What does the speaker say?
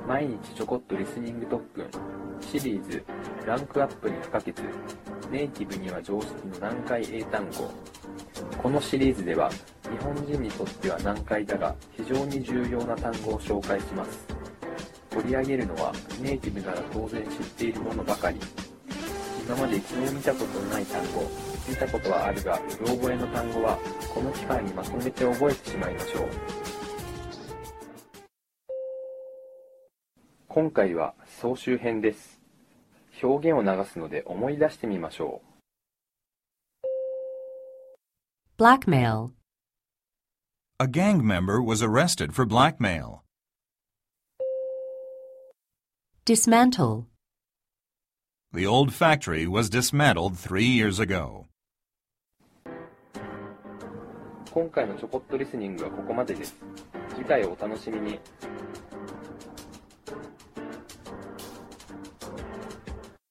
毎日ちょこっとリスニング特訓シリーズランクアップに不可欠ネイティブには常識の難解英単語。このシリーズでは日本人にとっては難解だが非常に重要な単語を紹介します。取り上げるのはネイティブなら当然知っているものばかり。今まで一度も見たことのない単語、見たことはあるがうろ覚えの単語はこの機会にまとめて覚えてしまいましょう。今回は総集編です。表現を流すので思い出してみましょう。 Blackmail. A gang member was arrested for blackmail. Dismantle. The old factory was dismantled 3 years ago. 今回のちょこっとリスニングはここまでです。次回をお楽しみに。